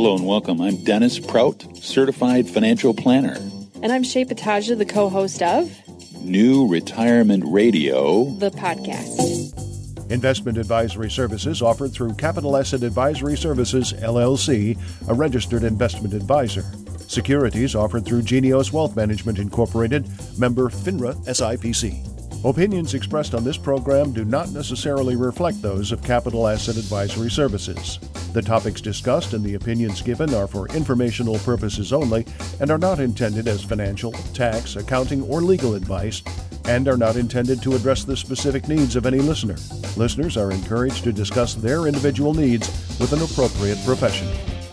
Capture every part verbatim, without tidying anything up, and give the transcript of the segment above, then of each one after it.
Hello and welcome. I'm Dennis Prout, Certified Financial Planner. And I'm Shay Pataja, the co-host of New Retirement Radio, the podcast. Investment advisory services offered through Capital Asset Advisory Services, L L C, a registered investment advisor. Securities offered through Genios Wealth Management Incorporated, member FINRA S I P C. Opinions expressed on this program do not necessarily reflect those of Capital Asset Advisory Services. The topics discussed and the opinions given are for informational purposes only and are not intended as financial, tax, accounting, or legal advice, and are not intended to address the specific needs of any listener. Listeners are encouraged to discuss their individual needs with an appropriate professional.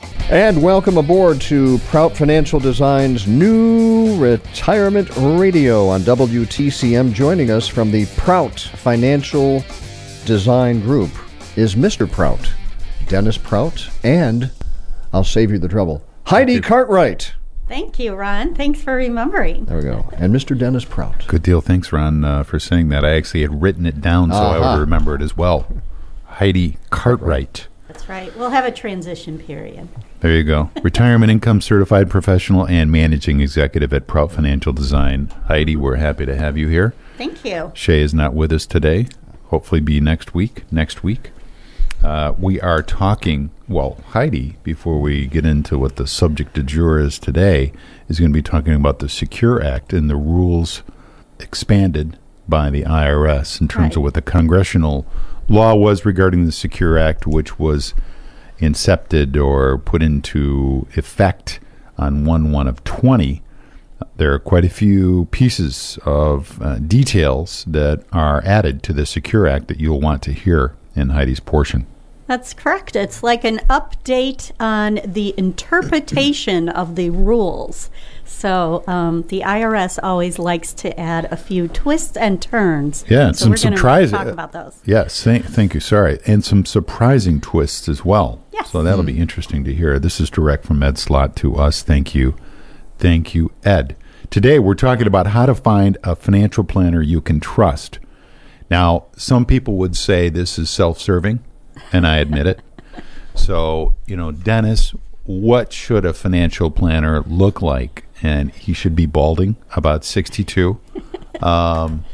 And welcome aboard to Prout Financial Design's New Retirement Radio on W T C M. Joining us from the Prout Financial Design Group is Mister Prout, Dennis Prout, and I'll save you the trouble, Heidi Cartwright. Thank you, Ron. Thanks for remembering. There we go. And Mister Dennis Prout. Good deal. Thanks, Ron, uh, for saying that. I actually had written it down so uh-huh. I would remember it as well. Heidi Cartwright. That's right. We'll have a transition period. There you go. Retirement income certified professional and managing executive at Prout Financial Design. Heidi, we're happy to have you here. Thank you. Shay is not with us today. Hopefully be next week. Next week. Uh, we are talking, well, Heidi, before we get into what the subject du jour is today, is going to be talking about the Secure Act and the rules expanded by the I R S in terms right. of what the congressional law was regarding the Secure Act, which was incepted or put into effect on one one of twenty. There are quite a few pieces of uh, details that are added to the Secure Act that you'll want to hear in Heidi's portion. That's correct. It's like an update on the interpretation of the rules. So um, the I R S always likes to add a few twists and turns. Yeah, so some we're going surprise- to talk about those. Yes, thank, thank you. Sorry. And some surprising twists as well. Yes. So that'll be interesting to hear. This is direct from Ed Slott to us. Thank you. Thank you, Ed. Today we're talking about how to find a financial planner you can trust. Now, some people would say this is self-serving, and I admit it. So, you know, Dennis, what should a financial planner look like? And he should be balding, about sixty-two. Um,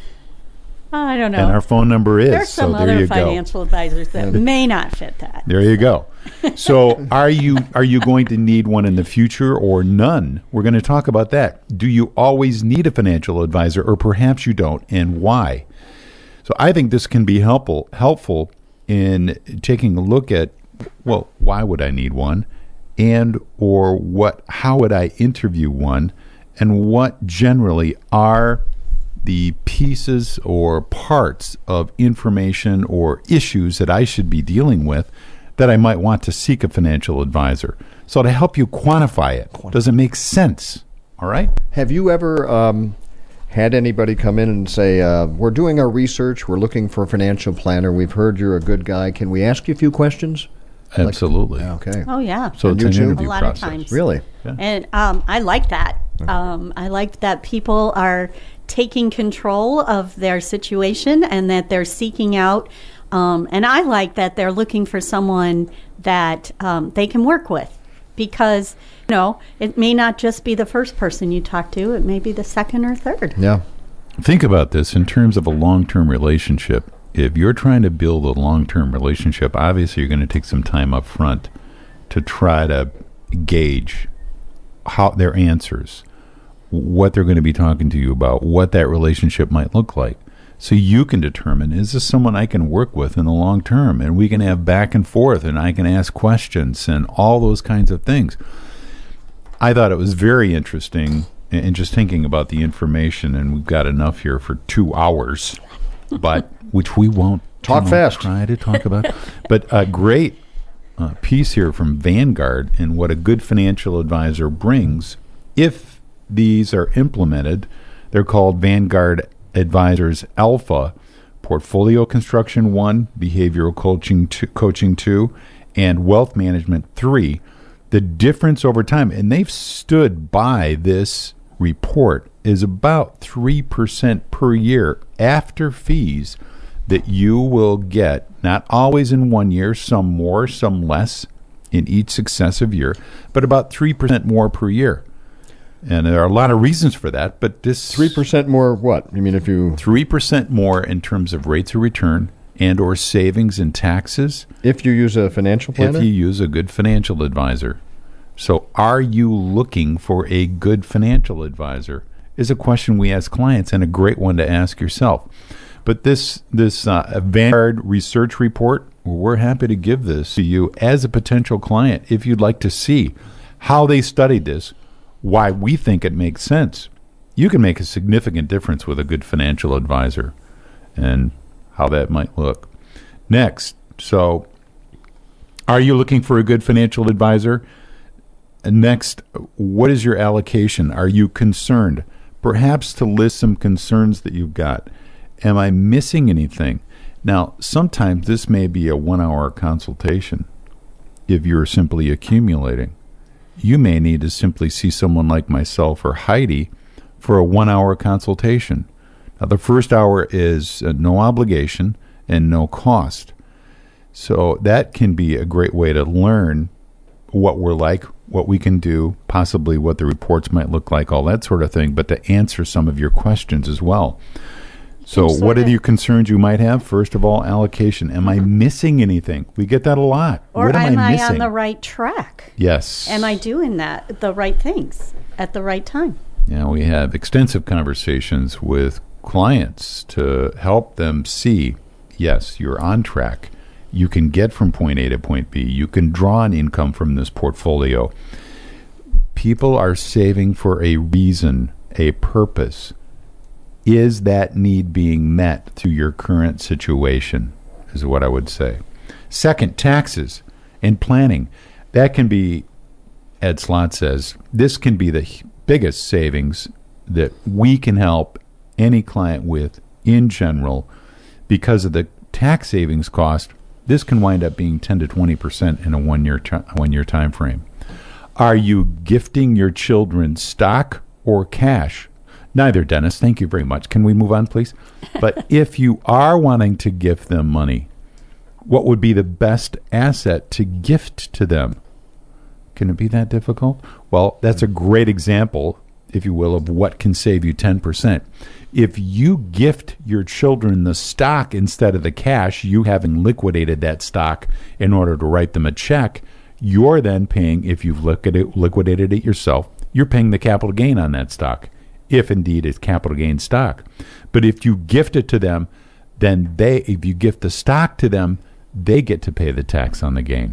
I don't know. And our phone number is. There are some so there other you financial go. advisors that may not fit that. There you go. So are you are you going to need one in the future or none? We're going to talk about that. Do you always need a financial advisor, or perhaps you don't, and why? So I think this can be helpful helpful in taking a look at, well, why would I need one? And or what? How would I interview one? And what generally are the pieces or parts of information or issues that I should be dealing with that I might want to seek a financial advisor? So to help you quantify it, does it make sense? All right? Have you ever um, had anybody come in and say, uh, we're doing our research, we're looking for a financial planner, we've heard you're a good guy, can we ask you a few questions? Absolutely. Like, okay. Oh, yeah. So it's an interview a lot process. of times. Really? Yeah. And um, I like that. Um, I like that people are taking control of their situation and that they're seeking out. Um, and I like that they're looking for someone that um, they can work with, because, you know, it may not just be the first person you talk to. It may be the second or third. Yeah. Think about this in terms of a long-term relationship. If you're trying to build a long-term relationship, obviously you're going to take some time up front to try to gauge how their answers, what they're going to be talking to you about, what that relationship might look like. So you can determine, is this someone I can work with in the long term? And we can have back and forth, and I can ask questions and all those kinds of things. I thought it was very interesting, and just thinking about the information, and we've got enough here for two hours, but which we won't talk you know, fast. Try to talk about. But a great uh, piece here from Vanguard and what a good financial advisor brings. If these are implemented, they're called Vanguard Advisors Alpha, Portfolio Construction one, Behavioral Coaching two, Coaching two, and Wealth Management three. The difference over time, and they've stood by this report, is about three percent per year after fees that you will get, not always in one year, some more, some less, in each successive year, but about three percent more per year. And there are a lot of reasons for that, but this... three percent more what? You mean if you... three percent more in terms of rates of return and or savings in taxes. If you use a financial planner? If you use a good financial advisor. So are you looking for a good financial advisor is a question we ask clients, and a great one to ask yourself. But this, this uh, Vanguard research report, we're happy to give this to you as a potential client if you'd like to see how they studied this, why we think it makes sense. You can make a significant difference with a good financial advisor and how that might look. Next, so are you looking for a good financial advisor? Next, what is your allocation? Are you concerned? Perhaps to list some concerns that you've got. Am I missing anything? Now, sometimes this may be a one-hour consultation if you're simply accumulating. You may need to simply see someone like myself or Heidi for a one-hour consultation. Now, the first hour is uh, no obligation and no cost. So that can be a great way to learn what we're like, what we can do, possibly what the reports might look like, all that sort of thing, but to answer some of your questions as well. So what are the concerns you might have? First of all, allocation. Am I missing anything? We get that a lot. Or what am, am I I missing? on the right track? Yes. Am I doing that, the right things at the right time? Yeah, we have extensive conversations with clients to help them see, yes, you're on track. You can get from point A to point B. You can draw an income from this portfolio. People are saving for a reason, a purpose. Is that need being met through your current situation, is what I would say. Second, taxes and planning. That can be, Ed Slott says, this can be the biggest savings that we can help any client with in general because of the tax savings cost. This can wind up being ten to twenty percent in a one-year t- one-year time frame. Are you gifting your children stock or cash? Neither, Dennis. Thank you very much. Can we move on, please? But if you are wanting to gift them money, what would be the best asset to gift to them? Can it be that difficult? Well, that's a great example, if you will, of what can save you ten percent. If you gift your children the stock instead of the cash, you having liquidated that stock in order to write them a check, you're then paying, if you've liquidated it yourself, you're paying the capital gain on that stock, if indeed it's capital gain stock. But if you gift it to them, then they, if you gift the stock to them, they get to pay the tax on the gain.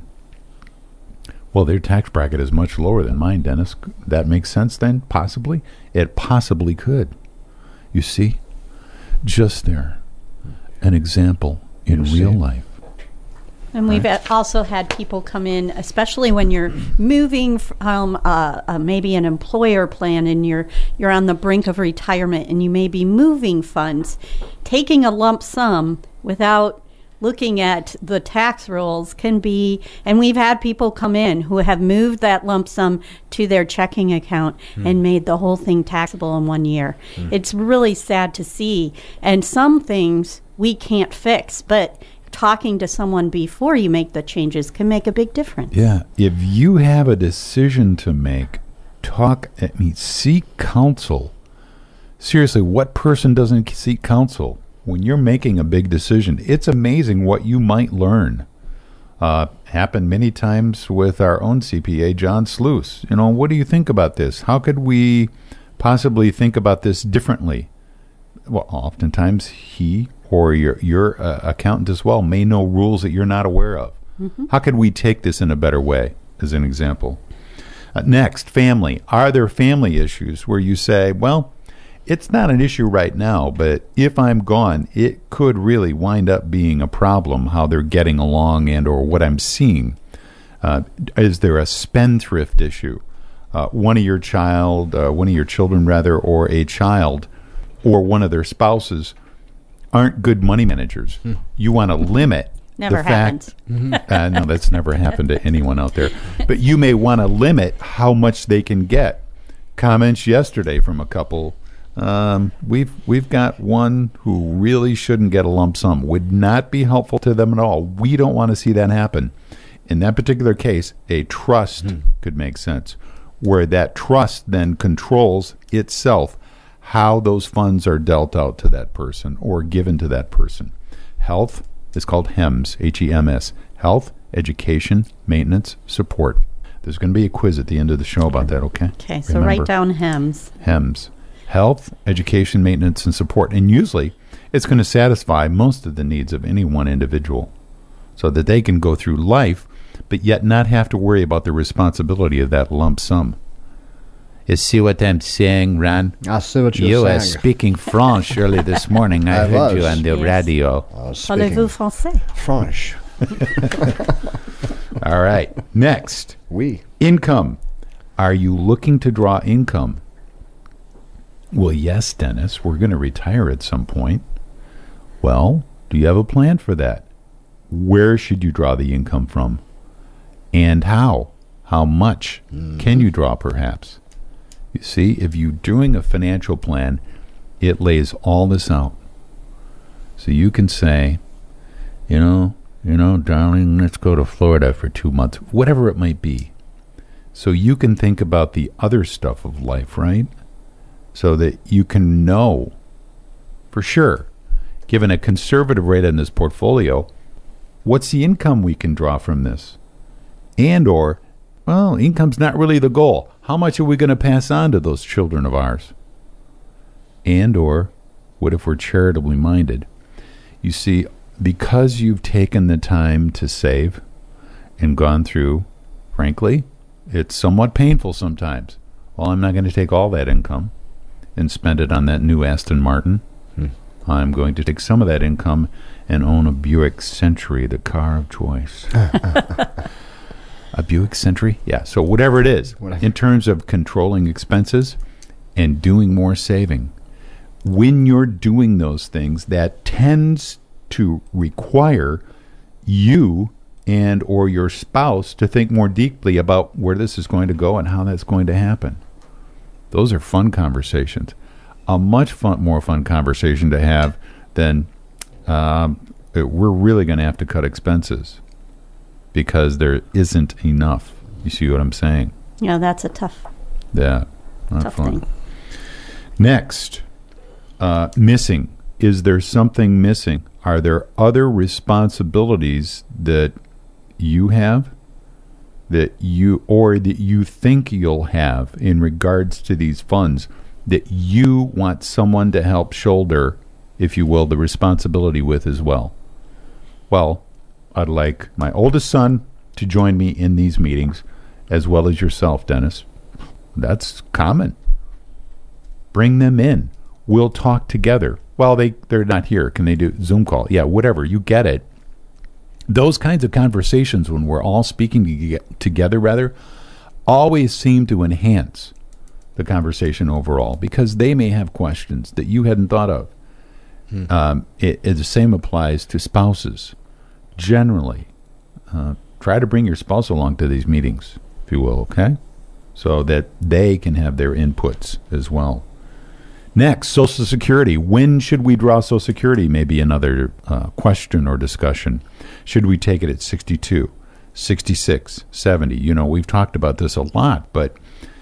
Well, their tax bracket is much lower than mine, Dennis. That makes sense then, possibly? It possibly could. You see? Just there. An example in real life. And we've right. also had people come in, especially when you're moving from uh, uh, maybe an employer plan and you're you're on the brink of retirement and you may be moving funds, taking a lump sum without looking at the tax rules can be, and we've had people come in who have moved that lump sum to their checking account mm. and made the whole thing taxable in one year. Mm. It's really sad to see. And some things we can't fix, but talking to someone before you make the changes can make a big difference. Yeah. If you have a decision to make, talk, I mean, seek counsel. Seriously, what person doesn't seek counsel? When you're making a big decision, it's amazing what you might learn. Uh, happened many times with our own C P A, John Sluice. You know, what do you think about this? How could we possibly think about this differently? Well, oftentimes he or your your uh, accountant as well may know rules that you're not aware of. Mm-hmm. How could we take this in a better way, as an example? Uh, next, family. Are there family issues where you say, well, it's not an issue right now, but if I'm gone, it could really wind up being a problem, how they're getting along and or what I'm seeing. Uh, is there a spendthrift issue? Uh, one of your child, uh, one of your children rather, or a child, or one of their spouses aren't good money managers. Hmm. You want to limit never the happens. fact. uh, no, that's never happened to anyone out there. But you may want to limit how much they can get. Comments yesterday from a couple. Um, we've we've got one who really shouldn't get a lump sum. Would not be helpful to them at all. We don't want to see that happen. In that particular case, a trust mm. could make sense, where that trust then controls itself how those funds are dealt out to that person or given to that person. Health is called HEMS, H E M S, Health, Education, Maintenance, Support. There's going to be a quiz at the end of the show about that, okay? Okay, so Remember. write down HEMS. HEMS, Health, Education, Maintenance, and Support. And usually it's going to satisfy most of the needs of any one individual so that they can go through life but yet not have to worry about the responsibility of that lump sum. You see what I'm saying, Ron? I see what you're you saying. were speaking French early this morning. I, I heard was. you on the Yes. radio. I was speaking Parlez-vous français? French. All right. Next, Oui. income. Are you looking to draw income? Well, yes, Dennis. We're going to retire at some point. Well, do you have a plan for that? Where should you draw the income from? And how? How much mm. can you draw, perhaps? You see, if you're doing a financial plan, it lays all this out. So you can say, you know, you know, darling, let's go to Florida for two months, whatever it might be. So you can think about the other stuff of life, right? So that you can know for sure, given a conservative rate on this portfolio, what's the income we can draw from this? And or, well, income's not really the goal. How much are we going to pass on to those children of ours? And or, what if we're charitably minded? You see, because you've taken the time to save and gone through, frankly, it's somewhat painful sometimes. Well, I'm not going to take all that income and spend it on that new Aston Martin. Hmm. I'm going to take some of that income and own a Buick Century, the car of choice. A Buick Century? Yeah, so whatever it is, whatever. In terms of controlling expenses and doing more saving. When you're doing those things, that tends to require you and or your spouse to think more deeply about where this is going to go and how that's going to happen. Those are fun conversations. A much fun, more fun conversation to have than um, we're really going to have to cut expenses because there isn't enough. You see what I'm saying? Yeah, that's a tough, yeah, not tough fun. thing. Next, uh, missing. Is there something missing? Are there other responsibilities that you have that you or that you think you'll have in regards to these funds that you want someone to help shoulder, if you will, the responsibility with as well? Well, I'd like my oldest son to join me in these meetings, as well as yourself, Dennis. That's common. Bring them in. We'll talk together. Well, they, they're not here. Can they do Zoom call? Yeah, whatever. You get it. Those kinds of conversations, when we're all speaking to together, rather, always seem to enhance the conversation overall because they may have questions that you hadn't thought of. Hmm. Um, it, it, the same applies to spouses. Generally, uh, try to bring your spouse along to these meetings, if you will, okay? So that they can have their inputs as well. Next, Social Security. When should we draw Social Security? Maybe another uh, question or discussion. Should we take it at sixty-two, sixty-six, seventy? You know, we've talked about this a lot, but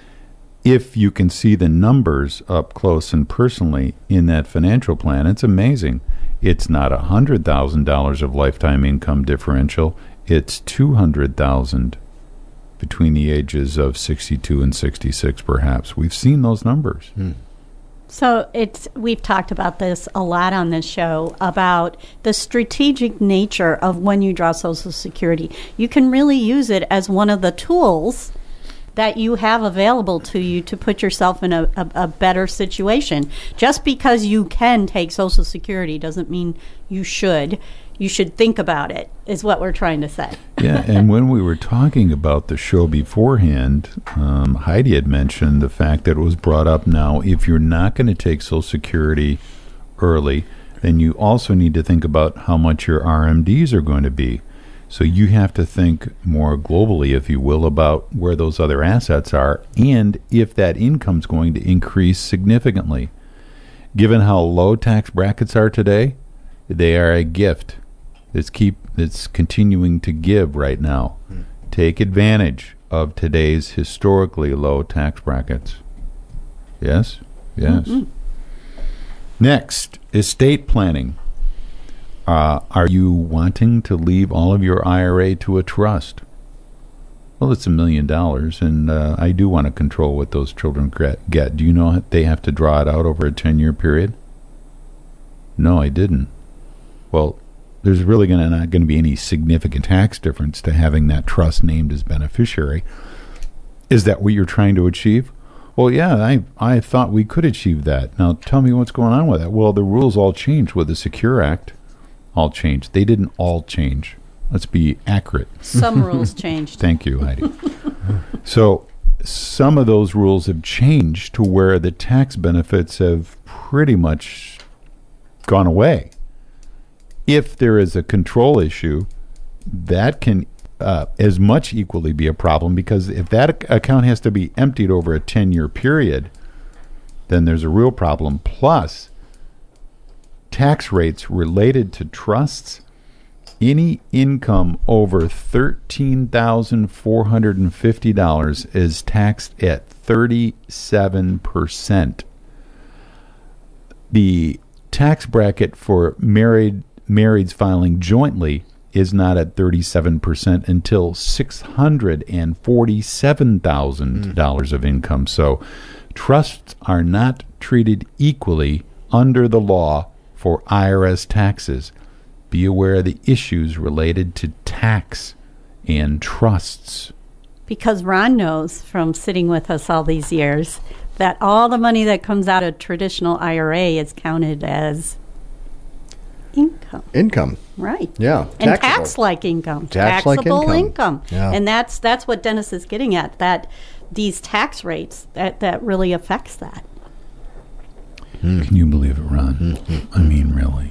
if you can see the numbers up close and personally in that financial plan, it's amazing. It's not one hundred thousand dollars of lifetime income differential. It's two hundred thousand dollars between the ages of sixty-two and sixty-six, perhaps. We've seen those numbers. Hmm. So it's we've talked about this a lot on this show, about the strategic nature of when you draw Social Security. You can really use it as one of the tools that you have available to you to put yourself in a, a, a better situation. Just because you can take Social Security doesn't mean you should. You should think about it, is what we're trying to say. Yeah, and when we were talking about the show beforehand, um, Heidi had mentioned the fact that it was brought up now, if you're not going to take Social Security early, then you also need to think about how much your R M Ds are going to be. So you have to think more globally, if you will, about where those other assets are and if that income's going to increase significantly. Given how low tax brackets are today, they are a gift that's keep that's continuing to give right now. Hmm. Take advantage of today's historically low tax brackets. Yes? Yes. Mm-hmm. Next, estate planning. Uh, are you wanting to leave all of your I R A to a trust? Well, it's a million dollars, and uh, I do want to control what those children get. Do you know they have to draw it out over a ten-year period? No, I didn't. Well, there's really gonna not going to be any significant tax difference to having that trust named as beneficiary. Is that what you're trying to achieve? Well, yeah, I I thought we could achieve that. Now, tell me what's going on with that. Well, the rules all changed with the Secure Act. All changed. They didn't all change. Let's be accurate. Some rules changed. Thank you, Heidi. So some of those rules have changed to where the tax benefits have pretty much gone away. If there is a control issue, that can uh, as much equally be a problem, because if that ac- account has to be emptied over a ten-year period, then there's a real problem. Plus, tax rates related to trusts, any income over thirteen thousand four hundred fifty dollars is taxed at thirty-seven percent. The tax bracket for married marrieds filing jointly is not at thirty-seven percent until six hundred forty-seven thousand dollars mm. of income. So trusts are not treated equally under the law for I R S taxes. Be aware of the issues related to tax and trusts. Because Ron knows from sitting with us all these years that all the money that comes out of traditional I R A is counted as income. Income. Right. Yeah. And tax-like income. Tax-like Taxable income. income. Yeah. And that's that's what Dennis is getting at, that these tax rates, that, that really affects that. Mm. Can you believe it, Ron? Mm-hmm. I mean, really.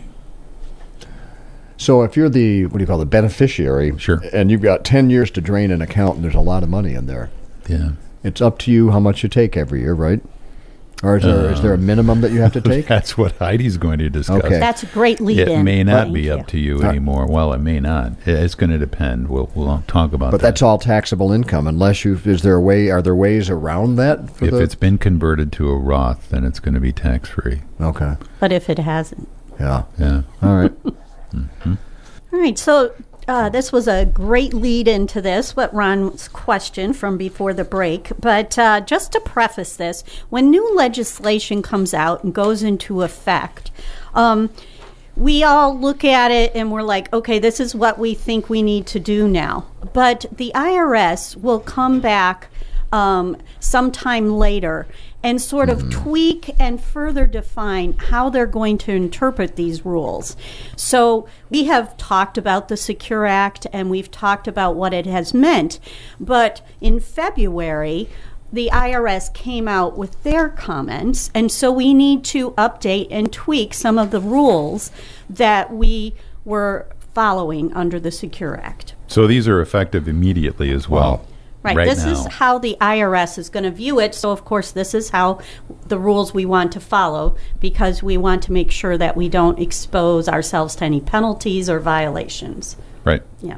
So if you're the, what do you call it, beneficiary, sure, and you've got ten years to drain an account and there's a lot of money in there, yeah, it's up to you how much you take every year, right? Or is there, uh, is there a minimum that you have to take? That's what Heidi's going to discuss. Okay. That's a great lead-in. It may not Thank be you. up to you anymore. Well, it may not. It's going to depend. We'll we'll talk about but that. But that's all taxable income, unless you. Is there a way? Are there ways around that? For if the, it's been converted to a Roth, then it's going to be tax-free. Okay. But if it hasn't. Yeah. Yeah. All right. mm-hmm. All right. So uh, this was a great lead into this, what Ron's question from before the break. But uh, just to preface this, when new legislation comes out and goes into effect, um, we all look at it and we're like, okay, this is what we think we need to do now. But the I R S will come back um, sometime later and sort of tweak and further define how they're going to interpret these rules. So we have talked about the Secure Act and we've talked about what it has meant. But in February, the I R S came out with their comments, and so we need to update and tweak some of the rules that we were following under the Secure Act. So these are effective immediately as well. Wow. Right. Right this now. is how the I R S is going to view it. So, of course, this is how the rules we want to follow, because we want to make sure that we don't expose ourselves to any penalties or violations. Right. Yeah.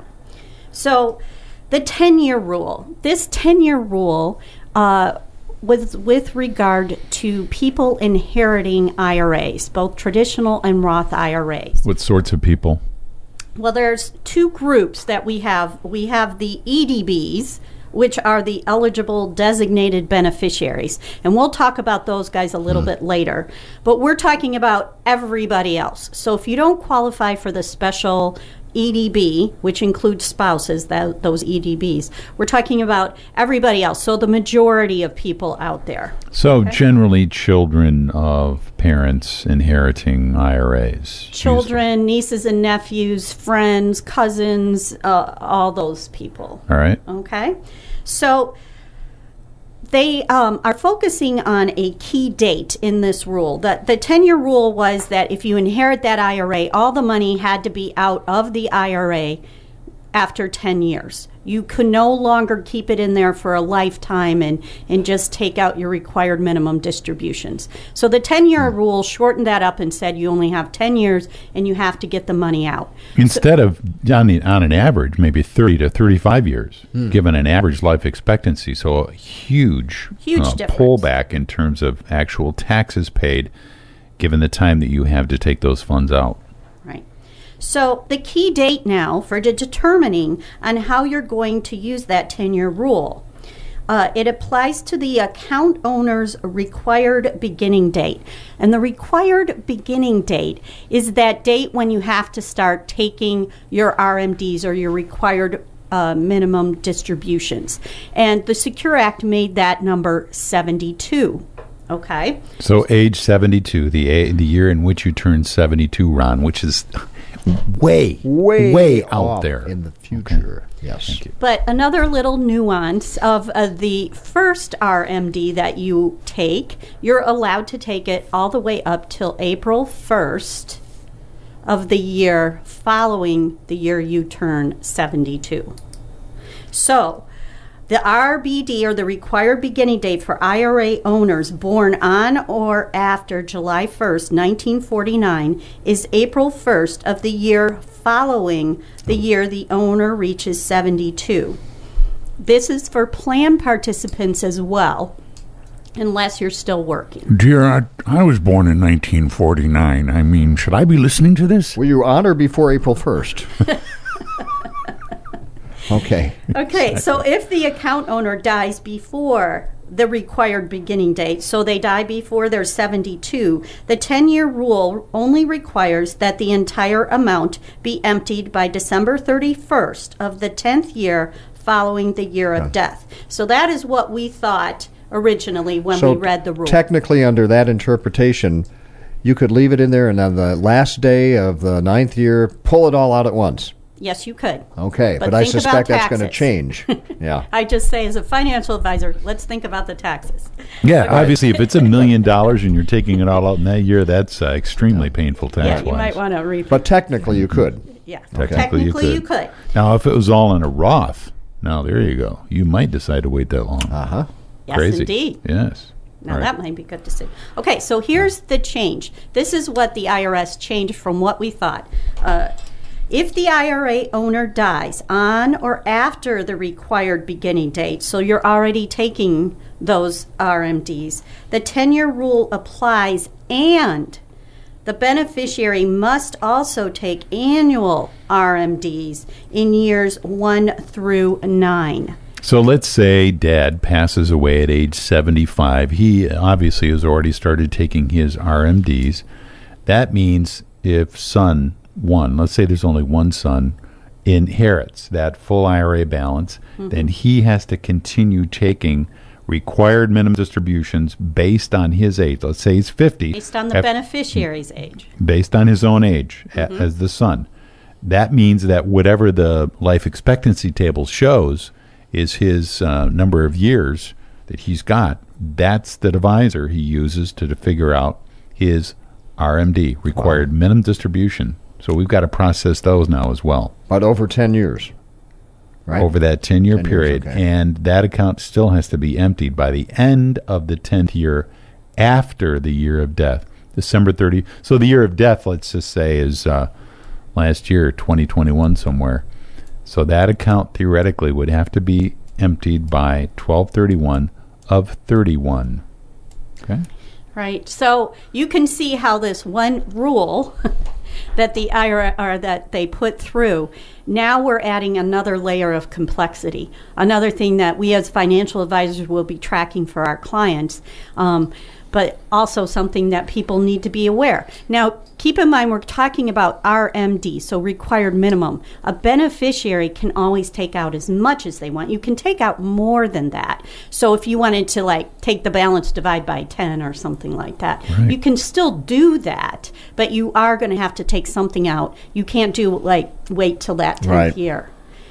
So the ten-year rule. This ten-year rule uh, with, with regard to people inheriting I R As, both traditional and Roth I R As. What sorts of people? Well, there's two groups that we have. We have the E D Bs, which are the eligible designated beneficiaries. And we'll talk about those guys a little mm. bit later. But we're talking about everybody else. So if you don't qualify for the special E D B, which includes spouses, that, those E D Bs, we're talking about everybody else. So the majority of people out there. So okay? generally children of parents inheriting I R As. Children, usually. Nieces and nephews, friends, cousins, uh, all those people. All right. Okay. So they um, are focusing on a key date in this rule. The, the ten-year rule was that if you inherit that I R A, all the money had to be out of the I R A after ten years. You could no longer keep it in there for a lifetime and, and just take out your required minimum distributions. So the ten-year rule shortened that up and said you only have ten years and you have to get the money out. Instead so, of, on, the, on an average, maybe thirty to thirty-five years, hmm. given an average life expectancy. So a huge, huge uh, pullback in terms of actual taxes paid, given the time that you have to take those funds out. Right. So the key date now for de- determining on how you're going to use that ten-year rule, uh, it applies to the account owner's required beginning date. And the required beginning date is that date when you have to start taking your R M Ds or your required uh, minimum distributions. And the Secure Act made that number seventy-two. Okay. So age seventy-two, the a- the year in which you turn seventy-two, Ron, which is way, way, way out there in the future. Okay. Yes. Thank you. But another little nuance of uh, the first R M D that you take, you're allowed to take it all the way up till April first of the year following the year you turn seventy-two. So the R B D, or the required beginning date for I R A owners born on or after July first, nineteen forty-nine, is April first of the year following the year the owner reaches seventy-two. This is for plan participants as well, unless you're still working. Dear, I, I was born in nineteen forty-nine. I mean, should I be listening to this? Were you on or before April first? Okay. Okay, Exactly. so if the account owner dies before the required beginning date, so they die before they're seventy-two, the ten-year rule only requires that the entire amount be emptied by December thirty-first of the tenth year following the year of death. So that is what we thought originally when so we read the rule. Technically, under that interpretation, you could leave it in there and on the last day of the ninth year, pull it all out at once. Yes, you could. Okay, But but, I think suspect about that's going to taxes. change. Yeah. I just say, as a financial advisor, let's think about the taxes. Yeah, obviously, if it's a million dollars and you're taking it all out in that year, that's uh, extremely painful Yeah, tax-wise. you might want to read. But technically, you could. Yeah, Technically, you technically you could. could. Now, if it was all in a Roth, now there you go. You might decide to wait that long. Uh huh. Yes, Crazy. indeed. Yes. Now All right. that might be good to see. Okay, so here's the change. This is what the I R S changed from what we thought. Uh, if the I R A owner dies on or after the required beginning date, so you're already taking those R M Ds, the ten-year rule applies, and the beneficiary must also take annual R M Ds in years one through nine. So let's say Dad passes away at age seventy-five. He obviously has already started taking his R M Ds. That means if son one, let's say there's only one son, inherits that full I R A balance, mm-hmm. then he has to continue taking required minimum distributions based on his age. Let's say he's fifty. Based on the Af- beneficiary's age. Based on his own age mm-hmm. a, as the son. That means that whatever the life expectancy table shows is his uh, number of years that he's got. That's the divisor he uses to, to figure out his R M D, required wow. minimum distribution. So we've got to process those now as well. But over ten years, right? Over that ten-year ten period. Years, okay. And that account still has to be emptied by the end of the tenth year after the year of death, December thirtieth. So the year of death, let's just say, is uh, last year, twenty twenty-one somewhere. So that account theoretically would have to be emptied by twelve thirty-one of thirty-one. Okay? Right. So you can see how this one rule that the I R A or that they put through, now we're adding another layer of complexity. Another thing that we as financial advisors will be tracking for our clients, um, but also something that people need to be aware. Now, keep in mind we're talking about R M D, so required minimum. A beneficiary can always take out as much as they want. You can take out more than that. So if you wanted to like take the balance, divide by ten or something like that, right. you can still do that, but you are going to have to take something out. You can't do like wait till that tenth right. year.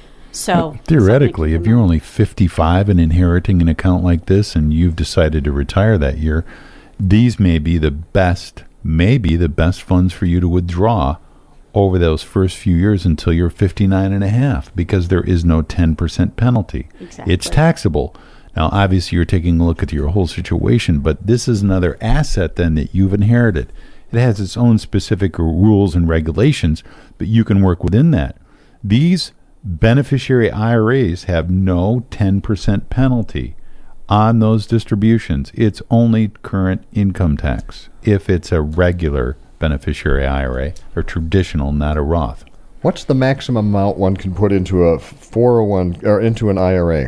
So but theoretically, if you're only fifty-five and inheriting an account like this and you've decided to retire that year, these may be the best, maybe the best funds for you to withdraw over those first few years until you're fifty-nine and a half, because there is no ten percent penalty. Exactly. It's taxable. Now, obviously, you're taking a look at your whole situation, but this is another asset then that you've inherited. It has its own specific rules and regulations, but you can work within that. These beneficiary I R As have no ten percent penalty on those distributions. It's only current income tax if it's a regular beneficiary I R A, or traditional, not a Roth. What's the maximum amount one can put into a four oh one or into an I R A?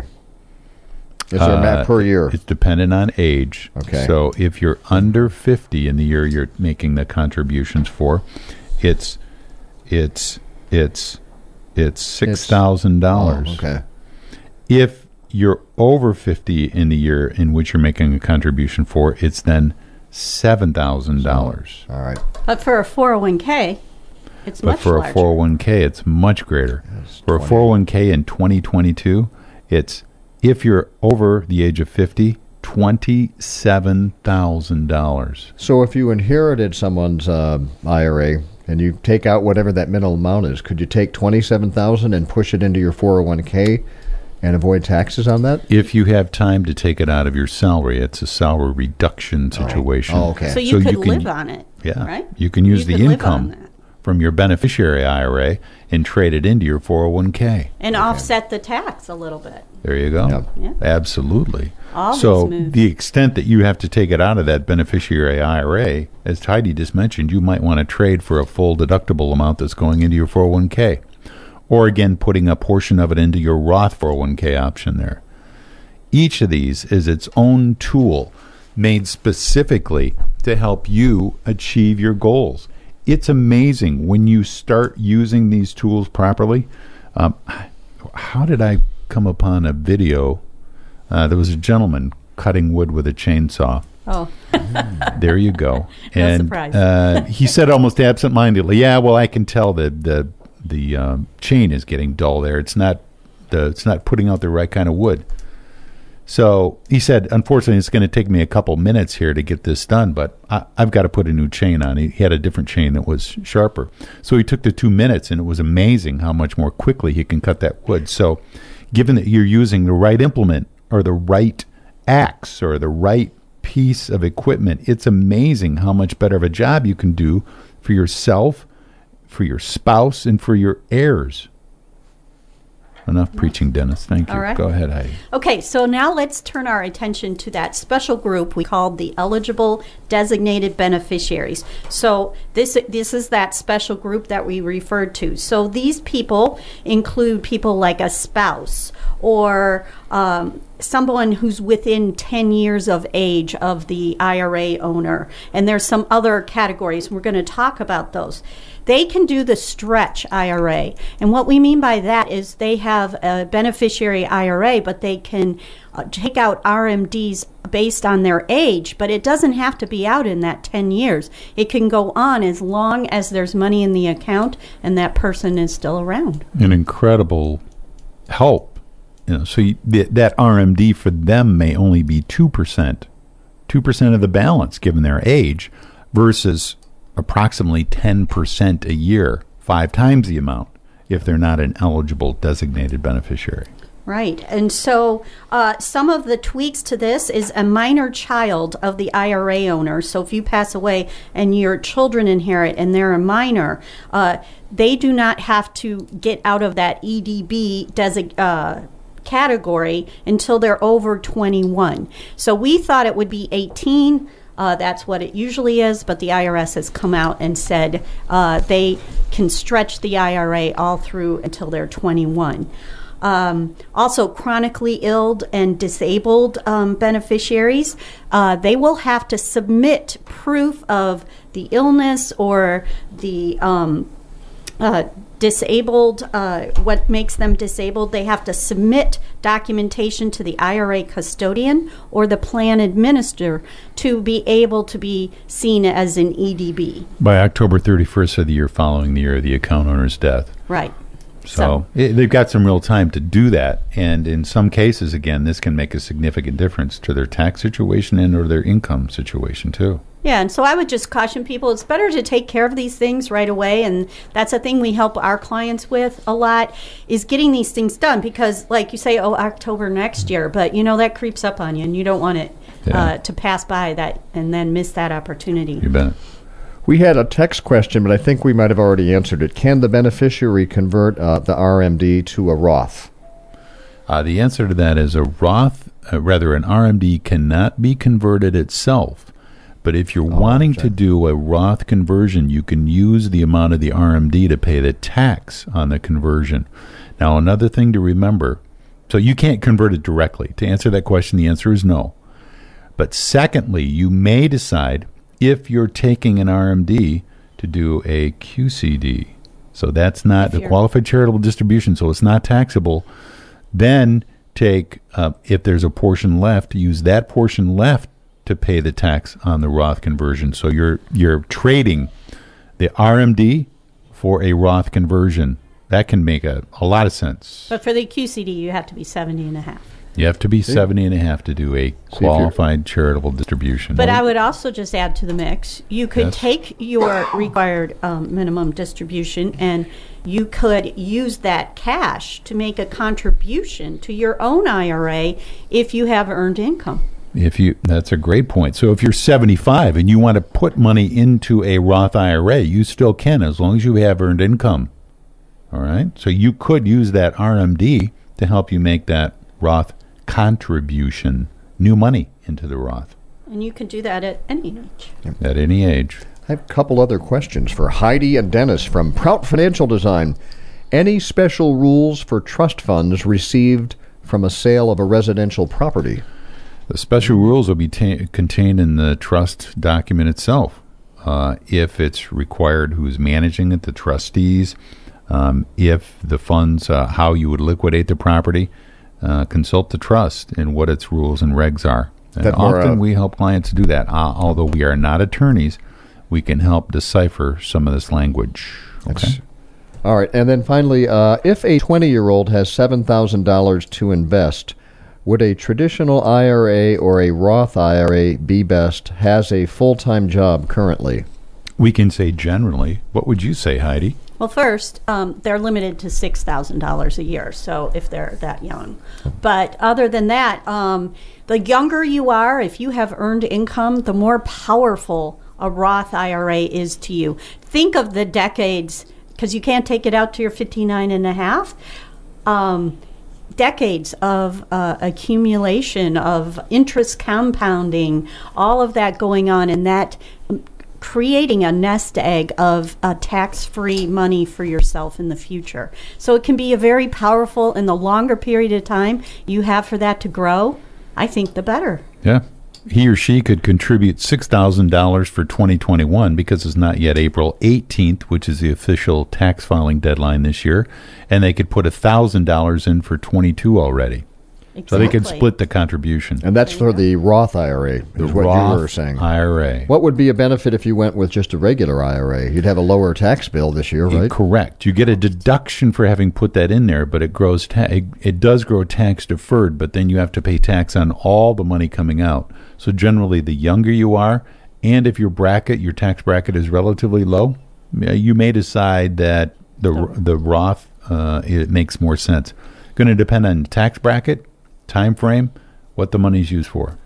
Is there a map per year? It's dependent on age. Okay. So if you're under fifty in the year you're making the contributions for, it's it's it's it's six thousand dollars. Oh, okay. If you're over fifty in the year in which you're making a contribution for, it's then seven thousand dollars. All right. But for a four oh one k, it's But much for larger. a four oh one k, it's much greater. Yes, For a twenty. four oh one k in twenty twenty-two, it's, if you're over the age of fifty, twenty-seven thousand dollars. So if you inherited someone's uh, I R A and you take out whatever that middle amount is, could you take twenty-seven thousand dollars and push it into your four oh one k and avoid taxes on that? If you have time to take it out of your salary, it's a salary reduction situation. Oh, okay. So you So could you can- live on it, Yeah. right? You can use You the could live on income that. from your beneficiary I R A and trade it into your four oh one k. And offset the tax a little bit. There you go. Yep. Yeah. Absolutely. All so these moves. the extent that you have to take it out of that beneficiary I R A, as Heidi just mentioned, you might want to trade for a full deductible amount that's going into your four oh one k. Or again, putting a portion of it into your Roth four oh one k option there. Each of these is its own tool made specifically to help you achieve your goals. It's amazing when you start using these tools properly. Um, how did I come upon a video? Uh, there was a gentleman cutting wood with a chainsaw. Oh, There you go. No And surprise. uh, he said almost absent-mindedly, "Yeah, well, I can tell that the the um, chain is getting dull there. It's not the it's not putting out the right kind of wood." So he said, "Unfortunately, it's going to take me a couple minutes here to get this done, but I, I've got to put a new chain on." He, he had a different chain that was sharper. So he took the two minutes, and it was amazing how much more quickly he can cut that wood. So given that you're using the right implement or the right axe or the right piece of equipment, it's amazing how much better of a job you can do for yourself, for your spouse, and for your heirs. Enough preaching, Dennis. Thank you. All right. Go ahead, Heidi. okay. So now let's turn our attention to that special group we called the eligible designated beneficiaries. So this this is that special group that we referred to. So these people include people like a spouse or um, someone who's within ten years of age of the I R A owner. And there's some other categories. We're going to talk about those. They can do the stretch I R A. And what we mean by that is they have a beneficiary I R A, but they can uh, take out R M Ds based on their age, but it doesn't have to be out in that ten years. It can go on as long as there's money in the account and that person is still around. An incredible help. You know, so you, th- that R M D for them may only be two percent, two percent of the balance given their age, versus approximately ten percent a year, five times the amount, if they're not an eligible designated beneficiary. Right. And so uh, some of the tweaks to this is a minor child of the I R A owner. So if you pass away and your children inherit and they're a minor, uh, they do not have to get out of that E D B design, uh, category until they're over twenty-one. So we thought it would be eighteen. Uh, that's what it usually is, but the I R S has come out and said uh, they can stretch the I R A all through until they're twenty-one. Um, also, chronically ill and disabled um, beneficiaries, uh, they will have to submit proof of the illness or the um, uh, disabled, uh, what makes them disabled. They have to submit documentation to the I R A custodian or the plan administrator to be able to be seen as an E D B. By October thirty-first of the year following the year of the account owner's death. Right. So it, they've got some real time to do that. And in some cases, again, this can make a significant difference to their tax situation and or their income situation, too. Yeah, and so I would just caution people, it's better to take care of these things right away, and that's a thing we help our clients with a lot, is getting these things done, because like you say, oh, October next year, but you know, that creeps up on you, and you don't want it Yeah. uh, to pass by that and then miss that opportunity. You bet. We had a text question, but I think we might have already answered it. Can the beneficiary convert uh, the R M D to a Roth? Uh, the answer to that is a Roth, uh, rather an R M D cannot be converted itself. But if you're Oh, wanting okay. to do a Roth conversion, you can use the amount of the R M D to pay the tax on the conversion. Now, another thing to remember, so you can't convert it directly. To answer that question, the answer is no. But secondly, you may decide, if you're taking an R M D, to do a Q C D. So that's not If the you're- qualified charitable distribution, so it's not taxable. Then take, uh, if there's a portion left, use that portion left to pay the tax on the Roth conversion. So you're you're trading the R M D for a Roth conversion. That can make a, a lot of sense. But for the Q C D, you have to be seventy and a half. You have to be seventy and a half to do a qualified charitable distribution. But I would also just add to the mix, you could Yes. take your required um, minimum distribution and you could use that cash to make a contribution to your own I R A if you have earned income. If you, that's a great point. So if you're seventy-five and you want to put money into a Roth I R A, you still can, as long as you have earned income. All right? So you could use that R M D to help you make that Roth contribution, new money into the Roth And you can do that at any age. at any age. I have a couple other questions for Heidi and Dennis from Prout Financial Design. Any special rules for trust funds received from a sale of a residential property? The special rules will be ta- contained in the trust document itself. Uh, if it's required, who's managing it, the trustees, um, if the funds, uh, how you would liquidate the property, uh, consult the trust and what its rules and regs are. And That more, often uh, we help clients do that. Uh, although we are not attorneys, we can help decipher some of this language. Okay. That's- All right. And then finally, uh, if a twenty-year-old has seven thousand dollars to invest, would a traditional I R A or a Roth I R A be best, has a full-time job currently? We can say generally. What would you say, Heidi? Well, first, um, they're limited to six thousand dollars a year, so if they're that young. But other than that, um, the younger you are, if you have earned income, the more powerful a Roth I R A is to you. Think of the decades, because you can't take it out to your fifty-nine and a half. Um, decades of uh, accumulation, of interest compounding, all of that going on, and that um, creating a nest egg of uh, tax-free money for yourself in the future. So it can be a very powerful, and the longer period of time you have for that to grow, I think the better. Yeah. He or she could contribute six thousand dollars for twenty twenty-one because it's not yet April eighteenth, which is the official tax filing deadline this year, and they could put one thousand dollars in for twenty-two already. Exactly. So they could split the contribution. And that's for the Roth I R A, is The what Roth you were saying. I R A. What would be a benefit if you went with just a regular I R A? You'd have a lower tax bill this year, right? Correct. You get a deduction for having put that in there, but it grows. Ta- it, it does grow tax deferred, but then you have to pay tax on all the money coming out. So generally, the younger you are, and if your bracket, your tax bracket is relatively low, you may decide that the the Roth uh, it makes more sense. Going to depend on tax bracket, time frame, what the money's used for.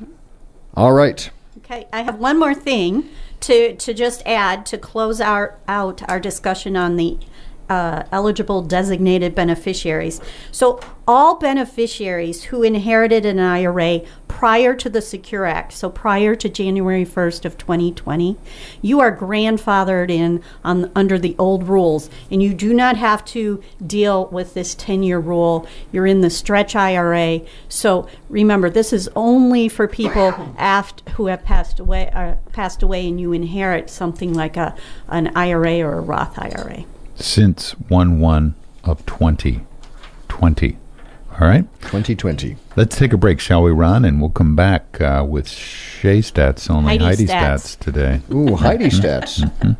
All right. Okay, I have one more thing to, to just add to close our, out our discussion on the uh, eligible designated beneficiaries. So all beneficiaries who inherited an I R A prior to the Secure Act, so prior to January first of twenty twenty, you are grandfathered in on under the old rules, and you do not have to deal with this ten-year rule. You're in the stretch I R A. So remember, this is only for people aft who have passed away, uh, passed away, and you inherit something like a an I R A or a Roth I R A. Since one one of twenty twenty. All right. twenty twenty. Let's take a break, shall we, Ron? And we'll come back uh, with Shay stats, only Heidi Heidi stats. stats today. Ooh, Heidi stats.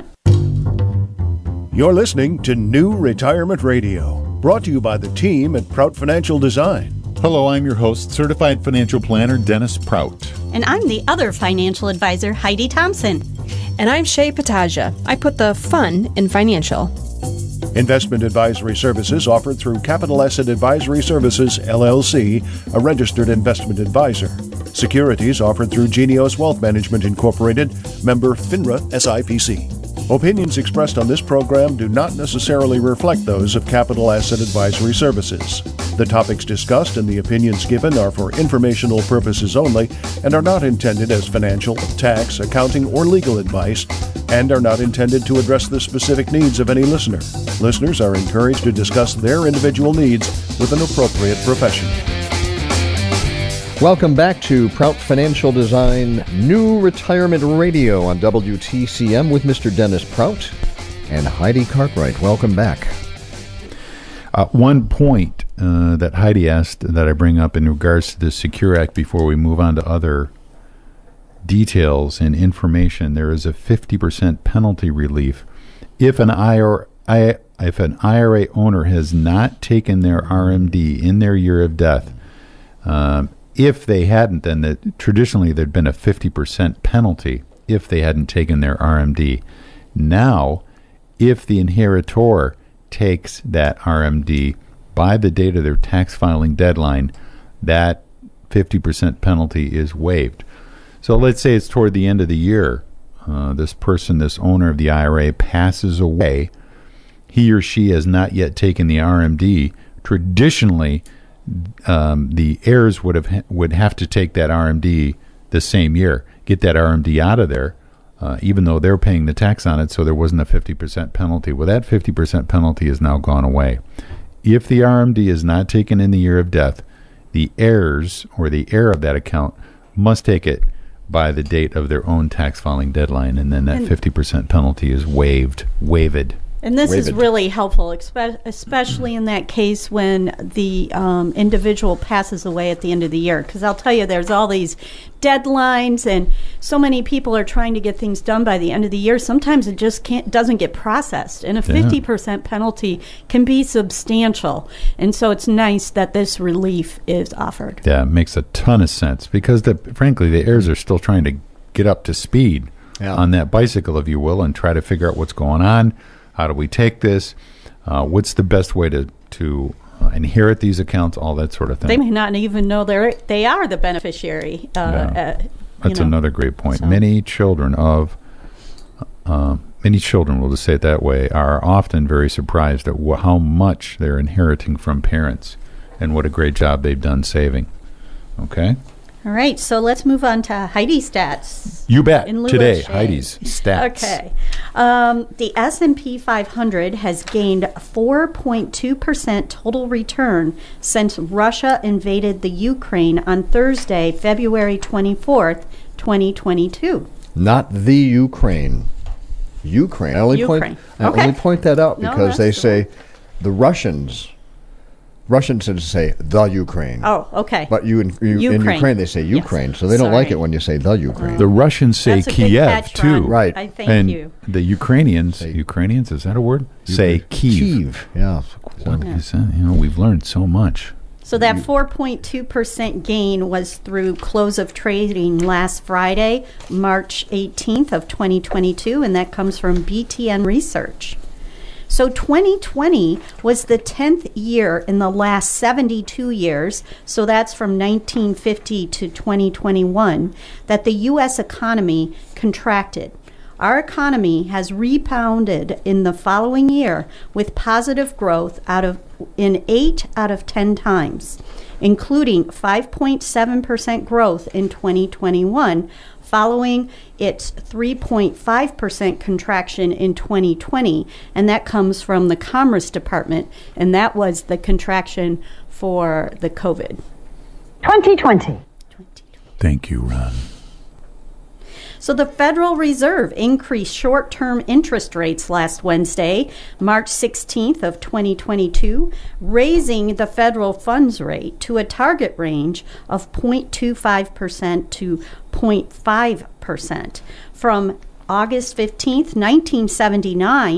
You're listening to New Retirement Radio, brought to you by the team at Prout Financial Design. Hello, I'm your host, Certified Financial Planner Dennis Prout. And I'm the other financial advisor, Heidi Thompson. And I'm Shay Pataja. I put the fun in financial. Investment advisory services offered through Capital Asset Advisory Services, L L C, a registered investment advisor. Securities offered through Genios Wealth Management Incorporated, member FINRA S I P C. Opinions expressed on this program do not necessarily reflect those of Capital Asset Advisory Services. The topics discussed and the opinions given are for informational purposes only and are not intended as financial, tax, accounting, or legal advice, and are not intended to address the specific needs of any listener. Listeners are encouraged to discuss their individual needs with an appropriate professional. Welcome back to Prout Financial Design New Retirement Radio on W T C M with Mister Dennis Prout and Heidi Cartwright. Welcome back. Uh, one point uh, that Heidi asked that I bring up in regards to the Secure Act before we move on to other details and information, there is a fifty percent penalty relief if an I R A, if an I R A owner has not taken their R M D in their year of death. Um, If they hadn't, then the, traditionally there'd been a fifty percent penalty if they hadn't taken their R M D. Now, if the inheritor takes that R M D by the date of their tax filing deadline, that fifty percent penalty is waived. So let's say it's toward the end of the year. Uh, this person, this owner of the I R A, passes away. He or she has not yet taken the R M D. Traditionally, Um, the heirs would have ha- would have to take that R M D the same year, get that R M D out of there, uh, even though they're paying the tax on it, so there wasn't a fifty percent penalty. Well, that fifty percent penalty has now gone away. If the R M D is not taken in the year of death, the heirs or the heir of that account must take it by the date of their own tax filing deadline, and then that and fifty percent penalty is waived, waived. And this Waived. is really helpful, expe- especially in that case when the um, individual passes away at the end of the year. Because I'll tell you, there's all these deadlines, and so many people are trying to get things done by the end of the year. Sometimes it just can't doesn't get processed, and a fifty percent penalty can be substantial. And so it's nice that this relief is offered. Yeah, it makes a ton of sense because, the, frankly, the heirs are still trying to get up to speed yeah. on that bicycle, if you will, and try to figure out what's going on. How do we take this? Uh, what's the best way to, to uh, inherit these accounts? All that sort of thing. They may not even know they're they are the beneficiary. Uh, Yeah. uh, That's you know. another great point. So. Many children of uh, many children, we'll just say it that way, are often very surprised at wh- how much they're inheriting from parents, and what a great job they've done saving. Okay. All right, so let's move on to Heidi's stats. You bet. In lieu Today, of Shay. Heidi's stats. Okay. Um, the S and P five hundred has gained four point two percent total return since Russia invaded the Ukraine on Thursday, February twenty-fourth, twenty twenty-two. Not the Ukraine. Ukraine. I only Ukraine. point I Okay. only point that out No, because that's they the say the Russians Russians tend to say the Ukraine. Oh, okay. But you in, you, in Ukraine. Ukraine they say Yes. Ukraine, so they don't like Sorry. it when you say the Ukraine. The Russians say That's a good Kiev catch, too. Ron. Right. I thank and you. the Ukrainians, Say- Ukrainians, is that a word? Say Kiev. Kiev. Yeah. What is that? You know, we've learned so much. So that four point two percent gain was through close of trading last Friday, March eighteenth of twenty twenty-two, and that comes from B T N Research. So twenty twenty was the tenth year in the last seventy-two years, so that's from nineteen fifty to twenty twenty-one, that the U S economy contracted. Our economy has rebounded in the following year with positive growth out of in eight out of ten times, including five point seven percent growth in twenty twenty-one, following its three point five percent contraction in twenty twenty, and that comes from the Commerce Department, and that was the contraction for the COVID. twenty twenty. Thank you, Ron. So the Federal Reserve increased short-term interest rates last Wednesday, March sixteenth of twenty twenty-two, raising the federal funds rate to a target range of zero point two five percent to zero point five percent from August fifteenth, nineteen seventy-nine,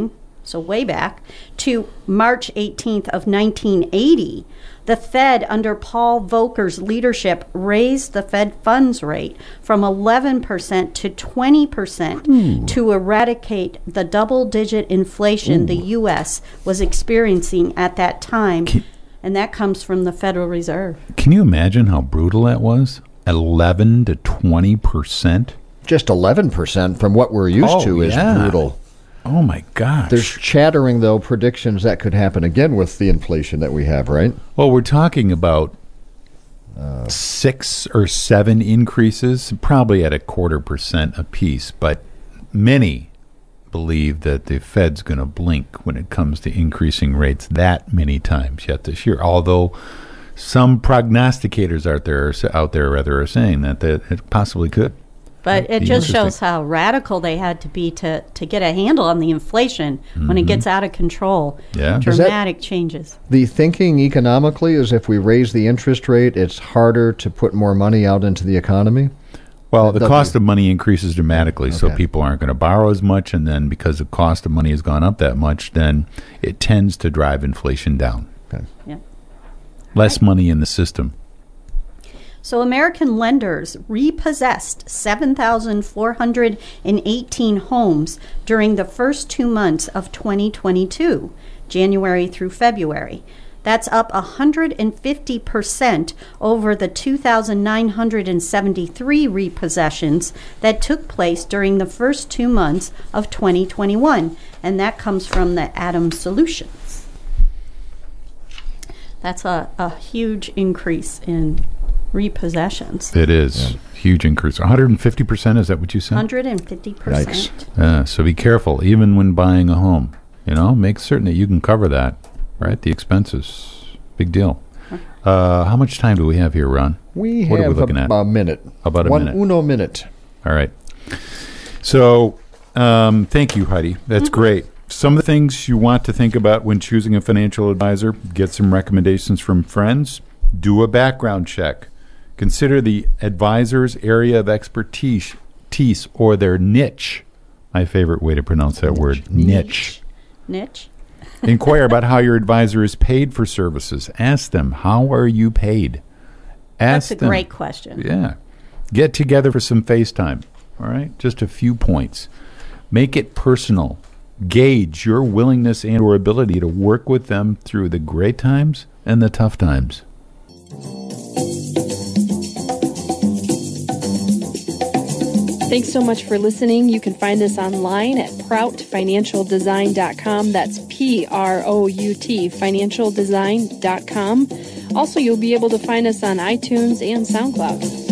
so way back, to March eighteenth of nineteen eighty, the Fed, under Paul Volcker's leadership, raised the Fed funds rate from eleven percent to twenty percent Ooh. to eradicate the double-digit inflation Ooh. the U S was experiencing at that time, can, and that comes from the Federal Reserve. Can you imagine how brutal that was? eleven to twenty percent? Just eleven percent from what we're used oh, to is yeah. brutal. Oh, my gosh. There's chattering, though, predictions that could happen again with the inflation that we have, right? Well, we're talking about uh, six or seven increases, probably at a quarter percent apiece. But many believe that the Fed's going to blink when it comes to increasing rates that many times yet this year, although some prognosticators out there, out there rather, are saying that, that it possibly could. But it just shows how radical they had to be to, to get a handle on the inflation mm-hmm. when it gets out of control. Yeah. Dramatic changes. The thinking economically is if we raise the interest rate, it's harder to put more money out into the economy? Well, the cost of money increases dramatically, okay. so people aren't going to borrow as much, and then because the cost of money has gone up that much, then it tends to drive inflation down. Okay. Yeah. Less money in the system. So American lenders repossessed seven thousand four hundred eighteen homes during the first two months of twenty twenty-two, January through February. That's up one hundred fifty percent over the two thousand nine hundred seventy-three repossessions that took place during the first two months of twenty twenty-one, and that comes from the Adams Solutions. That's a, a huge increase in repossessions. It is. Yeah. Huge increase. one hundred fifty percent, is that what you said? one hundred fifty percent. Uh, so be careful, even when buying a home. You know, make certain that you can cover that, right? The expenses. Big deal. Uh, how much time do we have here, Ron? We what have are we looking a, at? a minute. About a One minute. Uno minute. All right. So, um, thank you, Heidi. That's mm-hmm. great. Some of the things you want to think about when choosing a financial advisor, get some recommendations from friends, do a background check. Consider the advisor's area of expertise or their niche. My favorite way to pronounce that word, niche. Niche. Inquire about how your advisor is paid for services. Ask them, how are you paid? Ask That's a them. great question. Yeah. Get together for some FaceTime. All right? Just a few points. Make it personal. Gauge your willingness and or ability to work with them through the great times and the tough times. Thanks so much for listening. You can find us online at prout financial design dot com. That's P R O U T, financial design dot com. Also, you'll be able to find us on iTunes and SoundCloud.